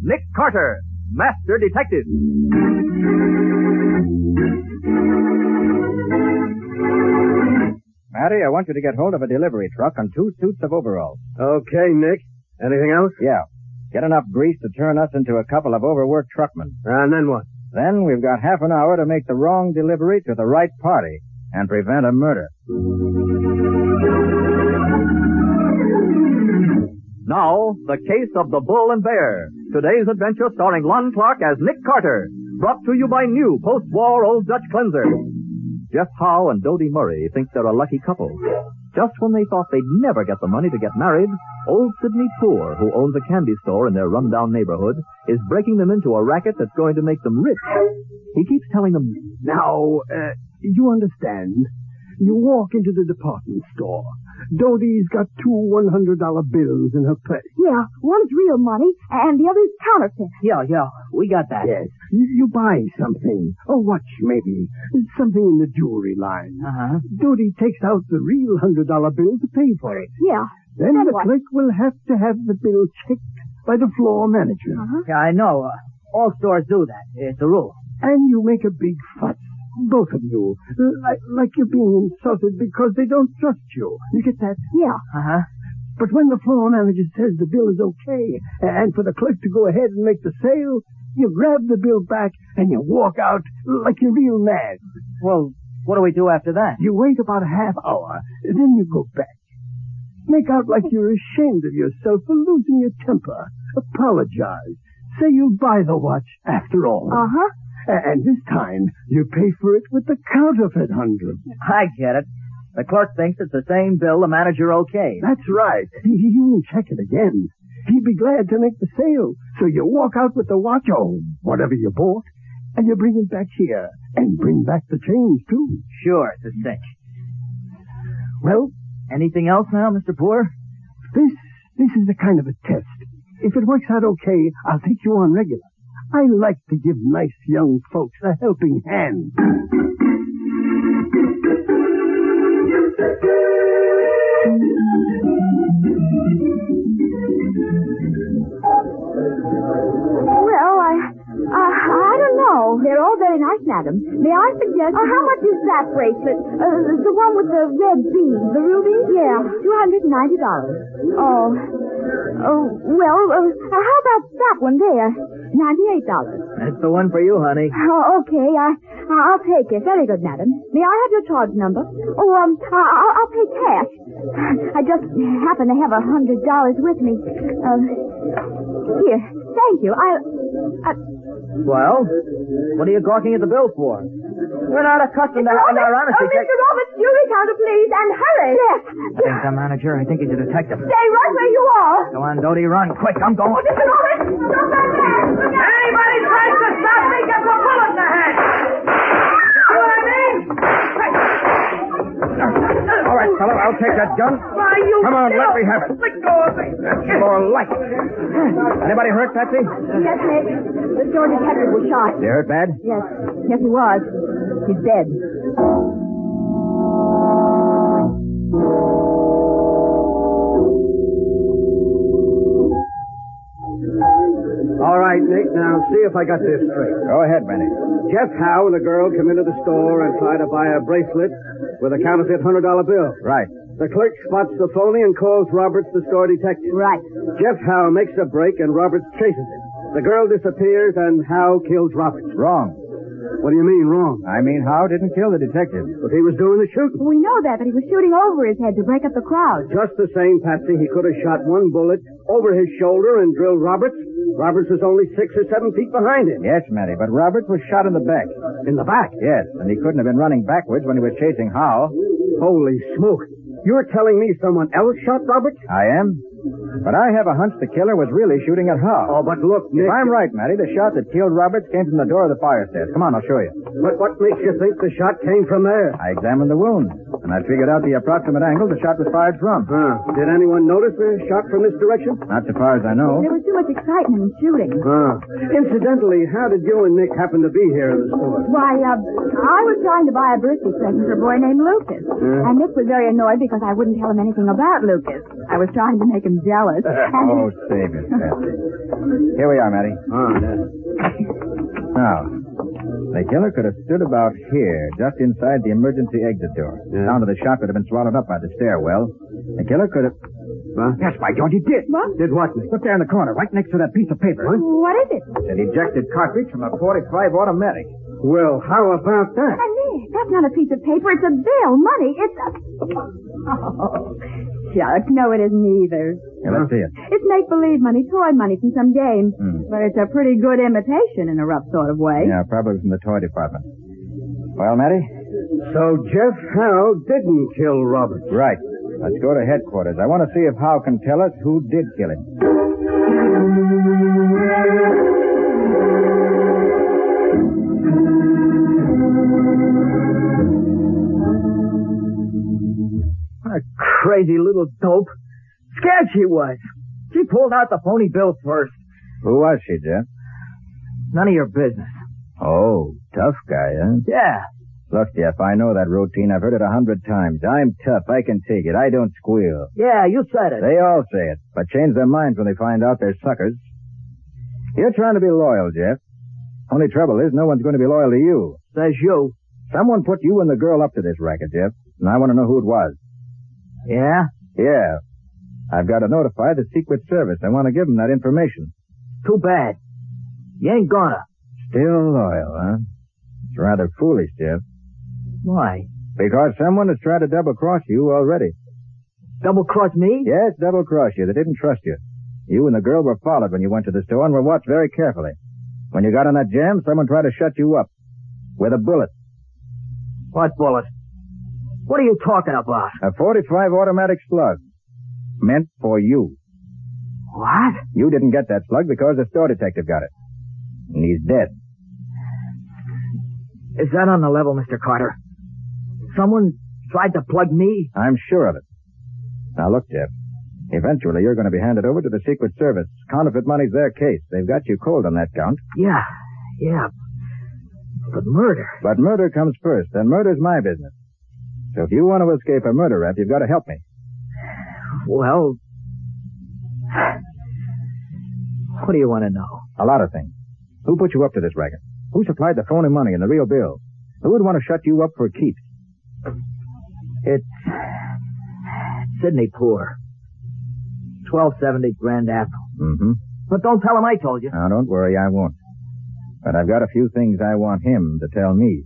Nick Carter, Master Detective. Matty, I want you to get hold of a delivery truck and 2 suits of overalls. Okay, Nick. Anything else? Yeah. Get enough grease to turn us into a couple of overworked truckmen. And then what? Then we've got half an hour to make the wrong delivery to the right party and prevent a murder. Now, the case of the Bull and Bear. Today's adventure starring Lon Clark as Nick Carter. Brought to you by new post-war Old Dutch Cleanser. Jeff Howe and Dodie Murray think they're a lucky couple. Just when they thought they'd never get the money to get married, old Sidney Poor, who owns a candy store in their rundown neighborhood, is breaking them into a racket that's going to make them rich. He keeps telling them, Now, you understand. You walk into the department store. Dodie's got 2 $100 bills in her purse. Yeah, one's real money, and the other's counterfeit. Yeah, we got that. Yes. You buy something. A watch, maybe. Something in the jewelry line. Uh-huh. Dodie takes out the real $100 bill to pay for it. Yeah. Then the clerk will have to have the bill checked by the floor manager. Uh-huh. Yeah, I know. All stores do that. It's a rule. And you make a big fuss. Both of you. Like you're being insulted because they don't trust you. You get that? Yeah. Uh-huh. But when the floor manager says the bill is okay, and for the clerk to go ahead and make the sale, you grab the bill back and you walk out like you're real mad. Well, what do we do after that? You wait about a half hour, then you go back. Make out like you're ashamed of yourself for losing your temper. Apologize. Say you'll buy the watch after all. Uh-huh. And this time, you pay for it with the counterfeit 100. I get it. The clerk thinks it's the same bill, the manager okay. That's right. He won't check it again. He'd be glad to make the sale. So you walk out with the watch, or whatever you bought, and you bring it back here. And bring back the change, too. Sure, it's a cinch. Well, anything else now, Mr. Poor? This is a kind of a test. If it works out okay, I'll take you on regular. I like to give nice young folks a helping hand. Well, I don't know. They're all very nice, madam. May I suggest... how much is that bracelet? The one with the red beads. The ruby? Yeah, $290. Well, how about that one there? $98. That's the one for you, honey. Oh, okay. I'll take it. Very good, madam. May I have your charge number? Oh, I'll pay cash. I just happen to have $100 with me. Here. Thank you. Well, what are you gawking at the bill for? We're not accustomed to having our honesty checked. Mr. Roberts, jewelry counter, please, and hurry. Yes. I think the manager. I think he's a detective. Stay right where you are. Go on, Dodie, run. Quick, I'm going. Mr. Roberts, stop that man. Anybody tries to stop me gets a bullet in the head. See what I mean? All right, fella, I'll take that gun. Why, you Come on, let me have it. Let go of me. That's more like it. Anybody hurt, Patsy? Yes, Nick. The store detective was shot. You hurt bad? Yes. Yes, he was. He's dead. All right, Nick, now see if I got this straight. Go ahead, Benny. Jeff Howe and the girl come into the store and try to buy a bracelet with a counterfeit $100 bill. Right. The clerk spots the phony and calls Roberts, the store detective. Right. Jeff Howe makes a break and Roberts chases him. The girl disappears and Howe kills Roberts. Wrong. What do you mean, wrong? I mean, Howe didn't kill the detective. But he was doing the shooting. We know that, but he was shooting over his head to break up the crowd. Just the same, Patsy, he could have shot one bullet over his shoulder and drilled Roberts. Roberts was only 6 or 7 feet behind him. Yes, Matty, but Roberts was shot in the back. In the back? Yes, and he couldn't have been running backwards when he was chasing Howe. Holy smoke. You're telling me someone else shot Roberts? I am. But I have a hunch the killer was really shooting at Howe. Oh, but look, Nick. If I'm right, Matty, the shot that killed Roberts came from the door of the fire stairs. Come on, I'll show you. But what makes you think the shot came from there? I examined the wound. and I figured out the approximate angle the shot was fired from. Did anyone notice the shot from this direction? Not so far as I know. There was too much excitement in shooting. Incidentally, how did you and Nick happen to be here in the store? Why, I was trying to buy a birthday present for a boy named Lucas. And Nick was very annoyed because I wouldn't tell him anything about Lucas. I was trying to make him jealous. Oh, save it, Patsy. Here we are, Matty. Now, the killer could have stood about here, just inside the emergency exit door. The sound of the shot could have been swallowed up by the stairwell. The killer could have... Yes, by George, he did. What? Did what, Nick? Look there in the corner, right next to that piece of paper. What is it? An ejected cartridge from a .45 automatic. Well, how about that? And Nick, that's not a piece of paper. It's a bill. Money. It's a... Oh, shucks. No, it isn't either. Here, let's see it. It's make-believe money, toy money from some game. But it's a pretty good imitation in a rough sort of way. Yeah, probably from the toy department. Well, Matty? So Jeff Howe didn't kill Robert. Right. Let's go to headquarters. I want to see if Howe can tell us who did kill him. What a crazy little dope. Scared she was. She pulled out the phony bill first. Who was she, Jeff? None of your business. Oh, tough guy, huh? Yeah. Look, Jeff, I know that routine. I've heard it 100 times. I'm tough. I can take it. I don't squeal. Yeah, you said it. They all say it, but change their minds when they find out they're suckers. You're trying to be loyal, Jeff. Only trouble is no one's going to be loyal to you. Says you. Someone put you and the girl up to this racket, Jeff, and I want to know who it was. Yeah? Yeah. I've got to notify the Secret Service. I want to give them that information. Too bad. You ain't gonna. Still loyal, huh? It's rather foolish, Jeff. Why? Because someone has tried to double-cross you already. Double-cross me? Yes, double-cross you. They didn't trust you. You and the girl were followed when you went to the store and were watched very carefully. When you got on that jam, someone tried to shut you up. With a bullet. What bullet? What are you talking about? A .45 automatic slug. Meant for you. What? You didn't get that slug because the store detective got it. And he's dead. Is that on the level, Mr. Carter? Someone tried to plug me? I'm sure of it. Now look, Jeff. Eventually you're going to be handed over to the Secret Service. Counterfeit money's their case. They've got you cold on that count. Yeah. But murder. But murder comes first, and murder's my business. So if you want to escape a murder rap, you've got to help me. Well, what do you want to know? A lot of things. Who put you up to this racket? Who supplied the phony money and the real bill? Who would want to shut you up for keeps? It's Sidney Poor. 1270 Grand Apple. Mm-hmm. But don't tell him I told you. Now, don't worry, I won't. But I've got a few things I want him to tell me.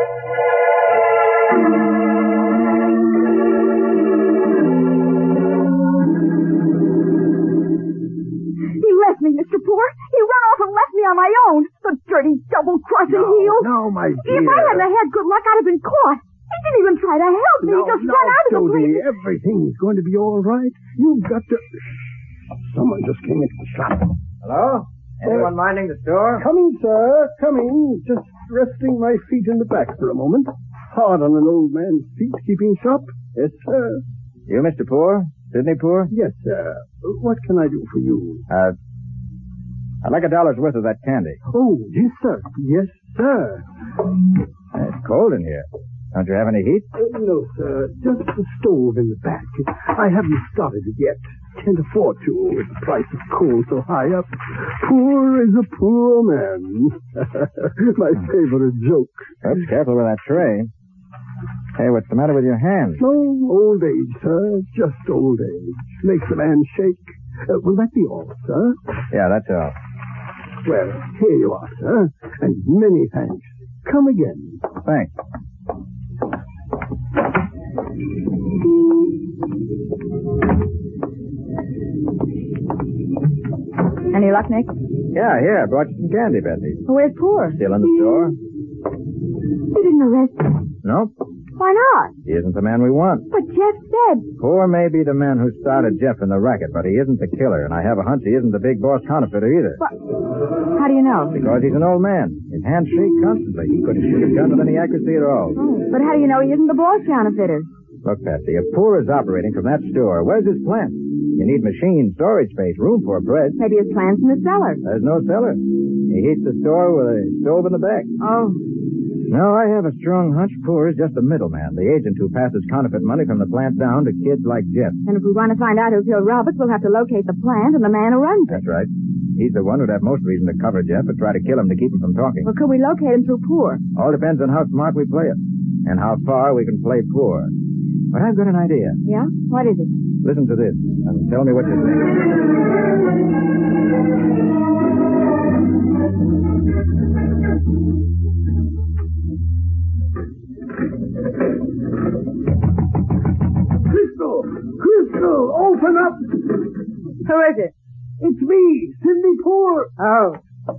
Me, Mr. Poor. He ran off and left me on my own. The dirty, double-crossing heel. No, my dear. If I hadn't had good luck, I'd have been caught. He didn't even try to help me. He just ran out of the Jody, place. everything's going to be all right. You've got to... Someone just came into the shop. Hello? Anyone minding the store? Coming, sir. Coming. Just resting my feet in the back for a moment. Hard on an old man's feet, keeping shop. Yes, sir. You, Mr. Poor? Sidney Poor? Yes, sir. What can I do for you? I'd like $1 worth of that candy. Oh, yes, sir. Yes, sir. It's cold in here. Don't you have any heat? No, sir. Just the stove in the back. I haven't started it yet. Can't afford to with the price of coal so high up. Poor is a poor man. My favorite joke. Oops, careful with that tray. Hey, what's the matter with your hands? No, old age, sir. Just old age. Makes a man shake. Will that be all, sir? Yeah, that's all. Well, here you are, sir. And many thanks. Come again. Thanks. Any luck, Nick? Yeah, here, I brought you some candy, Betsy. Where's Poor? Still in the store? You didn't arrest him. Nope. Why not? He isn't the man we want. But Jeff said... Poor may be the man who started Jeff in the racket, but he isn't the killer, and I have a hunch he isn't the big boss counterfeiter either. But how do you know? Because he's an old man. His hands shake constantly. He couldn't shoot a gun with any accuracy at all. Oh, but how do you know he isn't the boss counterfeiter? Look, Patsy, if Poor is operating from that store, where's his plant? You need machine, storage space, room for a press. Maybe his plant's in the cellar. There's no cellar. He heats the store with a stove in the back. Oh. No, I have a strong hunch Poor is just a middleman, the agent who passes counterfeit money from the plant down to kids like Jeff. And if we want to find out who killed Roberts, we'll have to locate the plant and the man who runs it. That's right. He's the one who'd have most reason to cover Jeff and try to kill him to keep him from talking. Well, could we locate him through Poor? All depends on how smart we play it and how far we can play Poor. But I've got an idea. Yeah? What is it? Listen to this and tell me what you think. Crystal, open up! Who is it? It's me, Sidney Poor. Oh.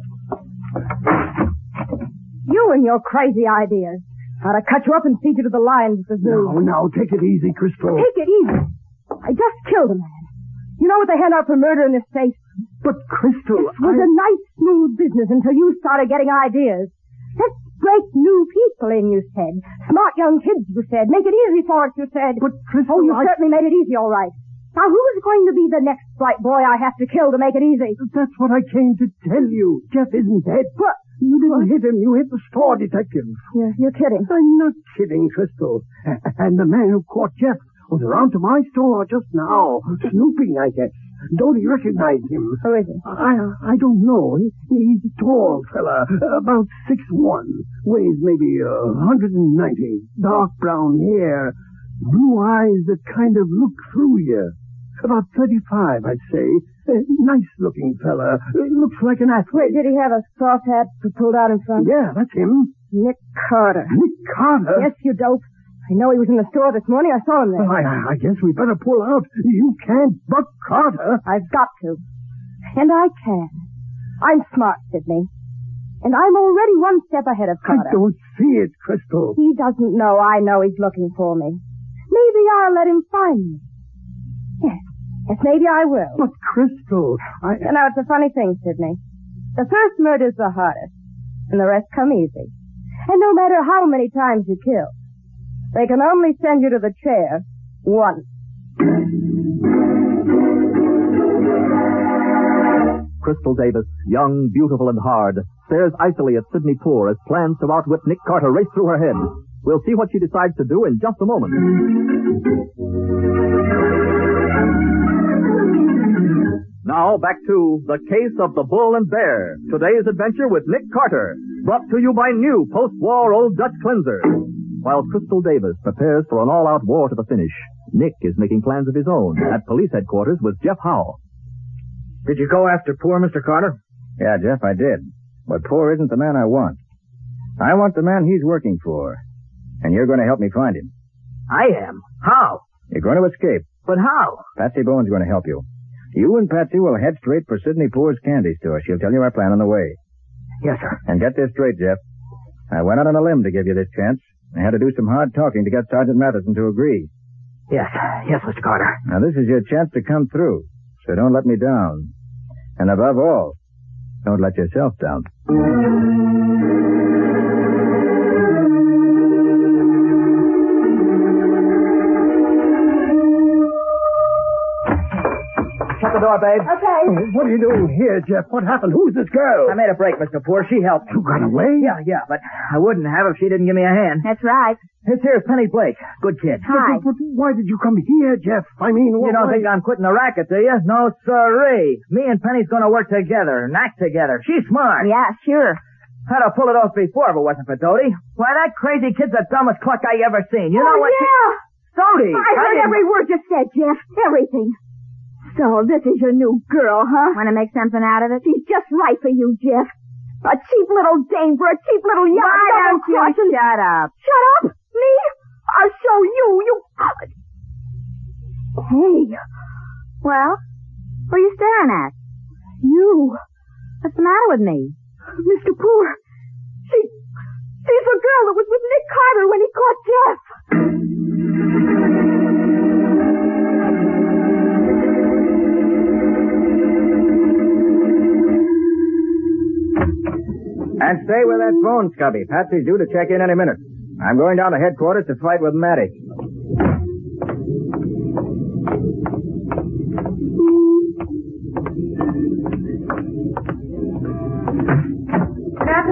You and your crazy ideas. I'd have cut you up and feed you to the lions at the zoo. Now, take it easy, Crystal. Take it easy. I just killed a man. You know what they hand out for murder in this state? But, Crystal, It was a nice, smooth business until you started getting ideas. Let's break new people in, you said. Smart young kids, you said. Make it easy for us, you said. But, Crystal, Oh, you certainly made it easy, all right. Now, who is going to be the next bright boy I have to kill to make it easy? That's what I came to tell you. Jeff isn't dead. What? You didn't hit him. You hit the store detective. You're kidding. I'm not kidding, Crystal. And the man who caught Jeff was around to my store just now, snooping, I guess. Dodie recognized him. Who is he? I don't know. He's a tall fella, about 6'1", weighs maybe 190, dark brown hair, blue eyes that kind of look through you. About 35, I'd say. Nice-looking fella. Looks like an athlete. Did he have a soft hat pulled out in front? Yeah, that's him. Nick Carter. Nick Carter? Yes, you dope. I know he was in the store this morning. I saw him there. I guess we better pull out. You can't buck Carter. I've got to. And I can. I'm smart, Sidney. And I'm already one step ahead of Carter. I don't see it, Crystal. He doesn't know I know he's looking for me. Maybe I'll let him find me. Yes, maybe I will. But, Crystal, You know, it's a funny thing, Sidney. The first murder's the hardest, and the rest come easy. And no matter how many times you kill, they can only send you to the chair once. Crystal Davis, young, beautiful, and hard, stares icily at Sidney Poor as plans to outwit Nick Carter race through her head. We'll see what she decides to do in just a moment. Now, back to The Case of the Bull and Bear. Today's adventure with Nick Carter. Brought to you by new post-war Old Dutch Cleanser. While Crystal Davis prepares for an all-out war to the finish, Nick is making plans of his own at police headquarters with Jeff Howe. Did you go after Poor, Mr. Carter? Yeah, Jeff, I did. But Poor isn't the man I want. I want the man he's working for. And you're going to help me find him. I am? How? You're going to escape. But how? Patsy Bowen's going to help you. You and Patsy will head straight for Sidney Poor's candy store. She'll tell you our plan on the way. Yes, sir. And get this straight, Jeff. I went out on a limb to give you this chance. I had to do some hard talking to get Sergeant Matheson to agree. Yes, Mr. Carter. Now, this is your chance to come through. So don't let me down. And above all, don't let yourself down. Shut the door, babe. Okay. What are you doing here, Jeff? What happened? Who's this girl? I made a break, Mr. Poor. She helped me. You got away? Yeah, but I wouldn't have if she didn't give me a hand. That's right. This here's Penny Blake. Good kid. Hi. But why did you come here, Jeff? I mean, You don't think I'm quitting the racket, do you? No, sirree. Me and Penny's gonna work together and act together. She's smart. Yeah, sure. I'd have pulled it off before if it wasn't for Dodie. Why, that crazy kid's the dumbest cluck I ever seen. You know what? Yeah. Dodie! I heard every word you said, Jeff. Everything. So this is your new girl, huh? Want to make something out of it? She's just right for you, Jeff. A cheap little dame for a cheap little young. Why don't you shut up? Shut up? Me? I'll show you. You. Hey. Well, who are you staring at? You. What's the matter with me? Mr. Poor. She's the girl that was with Nick Carter when he caught Jeff. And stay with that phone, Scubby. Patsy's due to check in any minute. I'm going down to headquarters to fight with Matty.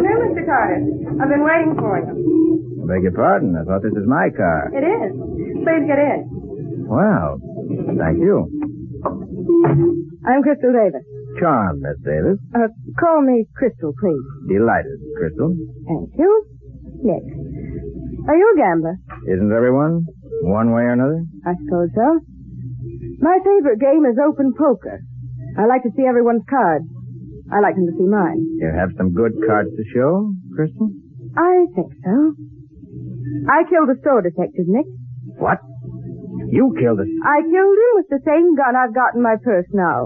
afternoon, Mr. Carter. I've been waiting for you. I beg your pardon. I thought this was my car. It is. Please get in. Well, thank you. I'm Crystal Davis. Charmed, Miss Davis. Call me Crystal, please. Delighted, Crystal. Thank you. Nick. Are you a gambler? Isn't everyone? One way or another? I suppose so. My favorite game is open poker. I like to see everyone's cards. I like them to see mine. You have some good cards to show, Crystal? I think so. I killed a store detective, Nick. What? You killed us? I killed him with the same gun I've got in my purse now.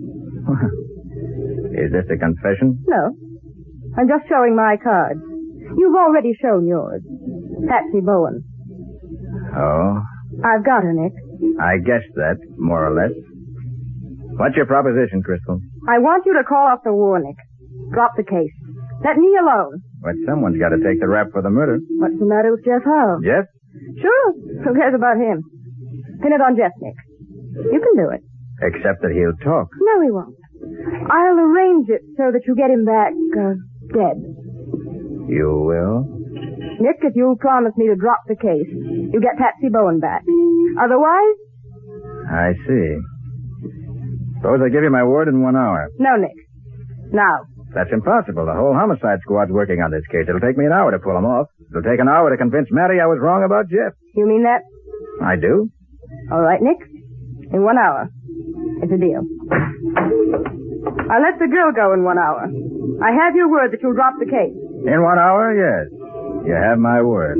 Is this a confession? No. I'm just showing my cards. You've already shown yours. Patsy Bowen. Oh? I've got her, Nick. I guessed that, more or less. What's your proposition, Crystal? I want you to call off the war, Nick. Drop the case. Let me alone. But someone's got to take the rap for the murder. What's the matter with Jeff Howe? Jeff? Sure. Who cares about him? Pin it on Jeff, Nick. You can do it. Except that he'll talk. No, he won't. I'll arrange it so that you get him back, dead. You will? Nick, if you'll promise me to drop the case, you get Patsy Bowen back. Otherwise? I see. Suppose I give you my word in 1 hour. No, Nick. Now. That's impossible. The whole homicide squad's working on this case. It'll take me an hour to pull them off. It'll take an hour to convince Matty I was wrong about Jeff. You mean that? I do. All right, Nick. In 1 hour. It's a deal. I'll let the girl go in 1 hour. I have your word that you'll drop the case. In 1 hour, yes. You have my word.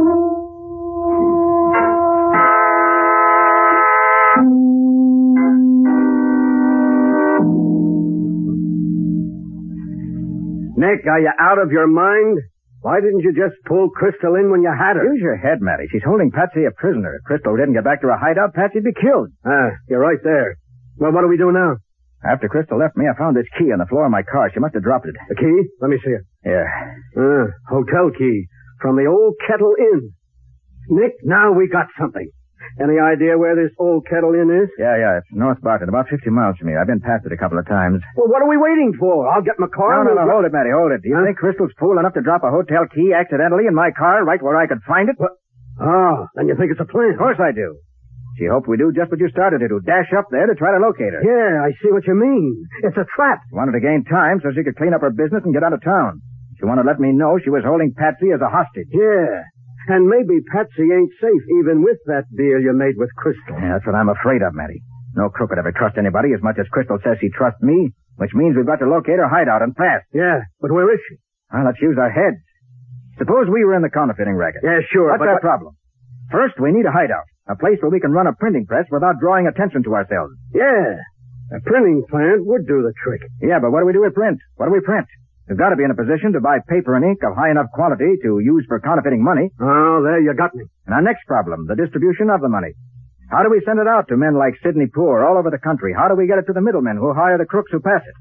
Nick, are you out of your mind? Why didn't you just pull Crystal in when you had her? Use your head, Matty. She's holding Patsy a prisoner. If Crystal didn't get back to her hideout, Patsy'd be killed. You're right there. Well, what do we do now? After Crystal left me, I found this key on the floor of my car. She must have dropped it. The key? Let me see it. Here. Hotel key. From the Old Kettle Inn. Nick, now we got something. Any idea where this Old Kettle Inn is? Yeah. It's North Barton, about 50 miles from here. I've been past it a couple of times. Well, what are we waiting for? I'll get my car. No, hold it, Matty, hold it. Do you think Crystal's fool enough to drop a hotel key accidentally in my car right where I could find it? What? Oh, then you think it's a plan? Of course I do. She hoped we do just what you started to do, dash up there to try to locate her. Yeah, I see what you mean. It's a trap. She wanted to gain time so she could clean up her business and get out of town. She wanted to let me know she was holding Patsy as a hostage. Yeah. And maybe Patsy ain't safe even with that deal you made with Crystal. Yeah, that's what I'm afraid of, Matty. No crook would ever trust anybody as much as Crystal says she trusts me, which means we've got to locate her hideout and fast. Yeah, but where is she? Well, let's use our heads. Suppose we were in the counterfeiting racket. Yeah, sure. What's our problem? First, we need a hideout. A place where we can run a printing press without drawing attention to ourselves. Yeah. A printing plant would do the trick. Yeah, but what do we do with print? What do we print? We've got to be in a position to buy paper and ink of high enough quality to use for counterfeiting money. Oh, there you got me. And our next problem, the distribution of the money. How do we send it out to men like Sidney Poor all over the country? How do we get it to the middlemen who hire the crooks who pass it?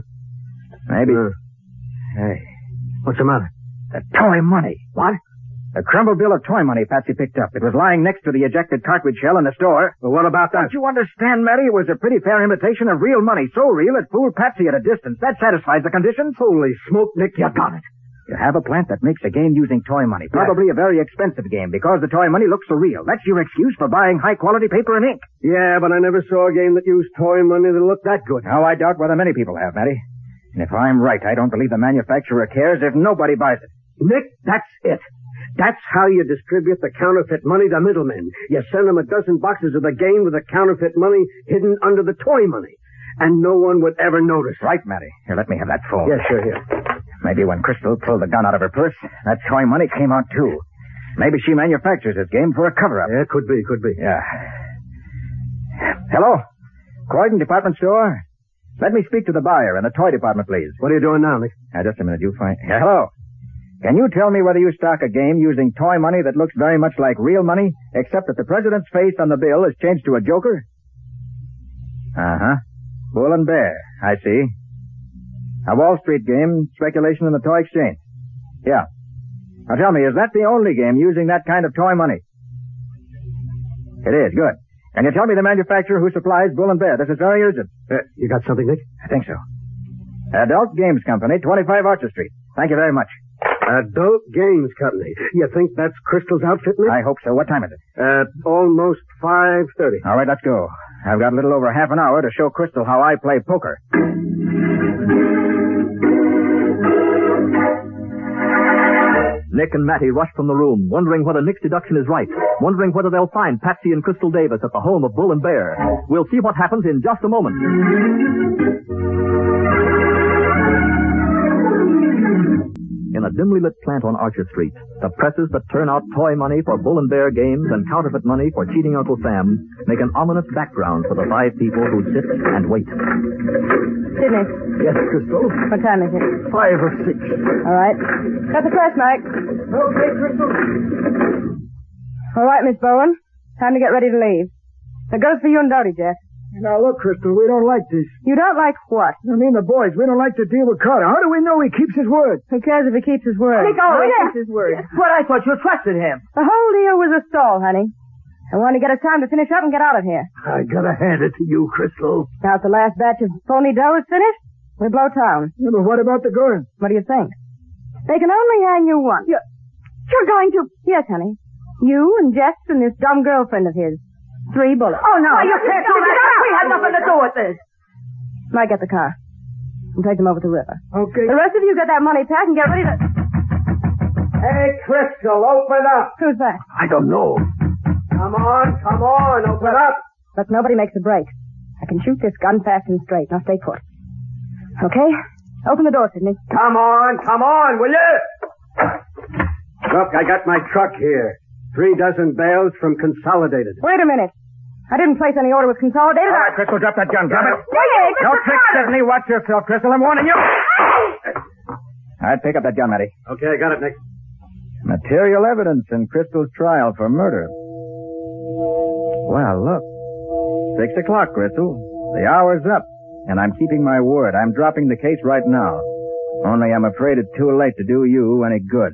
Maybe. Hey. What's the matter? The toy money. What? A crumpled bill of toy money Patsy picked up. It was lying next to the ejected cartridge shell in the store. Well, what about that? Don't you understand, Matty? It was a pretty fair imitation of real money. So real it fooled Patsy at a distance. That satisfies the conditions. Holy smoke, Nick, you got it. You have a plant that makes a game using toy money. Probably a very expensive game because the toy money looks so real. That's your excuse for buying high-quality paper and ink. Yeah, but I never saw a game that used toy money that looked that good. Now, I doubt whether many people have, Matty. And if I'm right, I don't believe the manufacturer cares if nobody buys it. Nick, that's it. That's how you distribute the counterfeit money to middlemen. You send them a dozen boxes of the game with the counterfeit money hidden under the toy money. And no one would ever notice. Right, Matty. Here, let me have that phone. Yeah, sure, here. Maybe when Crystal pulled the gun out of her purse, that toy money came out, too. Maybe she manufactures this game for a cover-up. Yeah, could be. Yeah. Hello? Croydon Department Store? Let me speak to the buyer in the toy department, please. What are you doing now, Nick? Just a minute, you find... Yeah, hello. Can you tell me whether you stock a game using toy money that looks very much like real money, except that the president's face on the bill is changed to a joker? Bull and Bear. I see. A Wall Street game, speculation in the toy exchange. Yeah. Now tell me, is that the only game using that kind of toy money? It is. Good. Can you tell me the manufacturer who supplies Bull and Bear? This is very urgent. You got something, Nick? I think so. Adult Games Company, 25 Archer Street. Thank you very much. Adult Games Company. You think that's Crystal's outfit, Nick? I hope so. What time is it? Almost 5:30. All right, let's go. I've got a little over half an hour to show Crystal how I play poker. Nick and Matty rush from the room, wondering whether Nick's deduction is right, wondering whether they'll find Patsy and Crystal Davis at the home of Bull and Bear. We'll see what happens in just a moment. In a dimly lit plant on Archer Street, the presses that turn out toy money for Bull and Bear games and counterfeit money for cheating Uncle Sam make an ominous background for the 5 people who sit and wait. Sidney. Yes, Crystal. What time is it? 5 or 6. All right. Got the press, Mike. Okay, Crystal. All right, Miss Bowen. Time to get ready to leave. That goes for you and Dodie, Jeff. Now, look, Crystal, we don't like this. You don't like what? I mean, the boys, we don't like to deal with Carter. How do we know he keeps his word? Who cares if he keeps his word? He always keeps his word. But I thought you trusted him. The whole deal was a stall, honey. I wanted to get us time to finish up and get out of here. I gotta hand it to you, Crystal. Now that the last batch of phony dough is finished, we blow town. Yeah, but what about the girl? What do you think? They can only hang you once. You're going to... Yes, honey. You and Jess and this dumb girlfriend of his. 3 bullets. Oh, no. You can't do that. We had nothing to do with this. Mike, get the car. And take them over to the river. Okay. The rest of you get that money packed and get ready to... Hey, Crystal, open up. Who's that? I don't know. Come on, open up. But nobody makes a break. I can shoot this gun fast and straight. Now stay put. Okay? Open the door, Sidney. Come on, will you? Look, I got my truck here. 3 dozen bales from Consolidated. Wait a minute. I didn't place any order with Consolidated. All right, Crystal, drop that gun. Drop it. Hey, No tricks, Sidney. Watch yourself, Crystal. I'm warning you. All right, pick up that gun, Matty. Okay, I got it, Nick. Material evidence in Crystal's trial for murder. Well, look. 6 o'clock, Crystal. The hour's up, and I'm keeping my word. I'm dropping the case right now. Only I'm afraid it's too late to do you any good.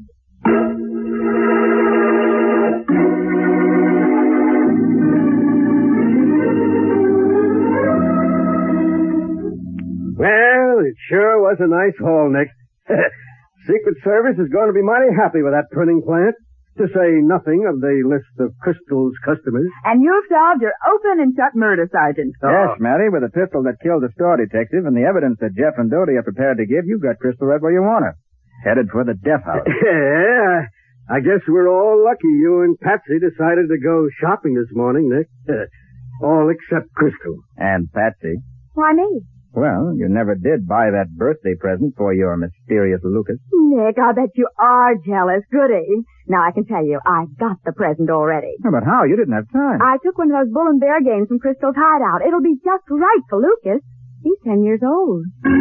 Well, it sure was a nice haul, Nick. Secret Service is going to be mighty happy with that printing plant, to say nothing of the list of Crystal's customers. And you've solved your open and shut murder, Sergeant. Yes, Matty, with the pistol that killed the store detective and the evidence that Jeff and Dodie are prepared to give, you've got Crystal right where you want her. Headed for the death house. Yeah, I guess we're all lucky you and Patsy decided to go shopping this morning, Nick. All except Crystal. And Patsy. Why me? Well, you never did buy that birthday present for your mysterious Lucas. Nick, I bet you are jealous. Goody. Now, I can tell you, I got the present already. Oh, but how? You didn't have time. I took one of those Bull and Bear games from Crystal's hideout. It'll be just right for Lucas. He's 10 years old.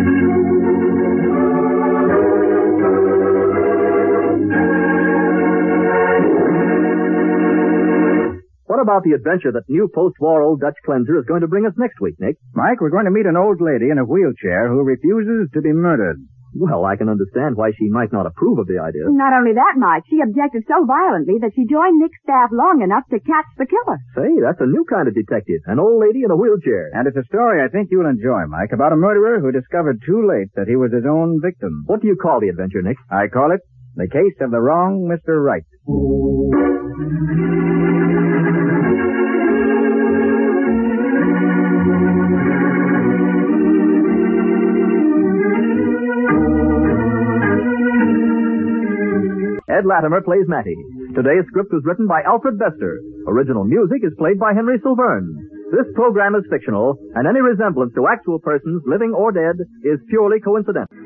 What about the adventure that new post-war Old Dutch cleanser is going to bring us next week, Nick? Mike, we're going to meet an old lady in a wheelchair who refuses to be murdered. Well, I can understand why she might not approve of the idea. Not only that, Mike, she objected so violently that she joined Nick's staff long enough to catch the killer. Say, that's a new kind of detective. An old lady in a wheelchair. And it's a story I think you'll enjoy, Mike, about a murderer who discovered too late that he was his own victim. What do you call the adventure, Nick? I call it The Case of the Wrong Mr. Right. Ed Latimer plays Matty. Today's script was written by Alfred Bester. Original music is played by Henry Silverne. This program is fictional, and any resemblance to actual persons, living or dead, is purely coincidental.